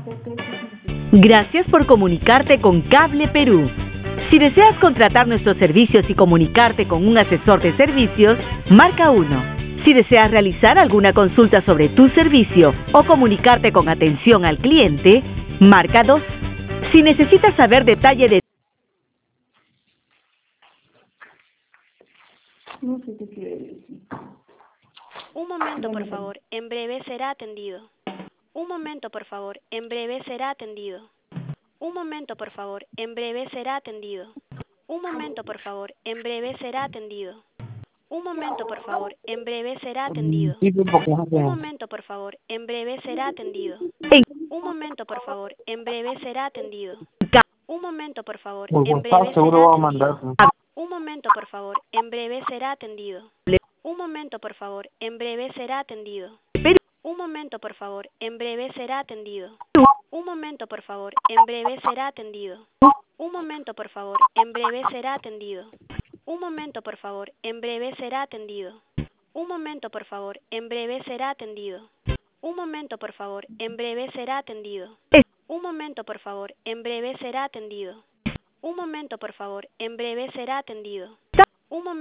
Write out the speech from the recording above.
Gracias por comunicarte con Cable Perú. Si deseas contratar nuestros servicios y comunicarte con un asesor de servicios, marca 1. Si deseas realizar alguna consulta sobre tu servicio o comunicarte con atención al cliente, marca 2. Si necesitas saber detalle de... No sé qué quiere decir. Un momento, por favor. En breve será atendido. Un momento, por favor. En breve será atendido. Un momento, por favor. En breve será atendido. Un momento, por favor. En breve será atendido. Un momento, por favor. En breve será atendido. Un momento, por favor. En breve será atendido. Un momento, por favor. En breve será atendido. Un momento, por favor. En breve será atendido. Un momento, por favor. En breve será atendido. Un momento, por favor. En breve será atendido. Un momento, por favor. En breve será atendido. Un momento, por favor. En breve será atendido. Un momento, por favor. En breve será atendido. Un momento, por favor. En breve será atendido. Un momento, por favor. En breve será atendido. Un momento, por favor. En breve será atendido. Un momento, por favor. En breve será atendido. Un momento, por favor. En breve será atendido. Un momento.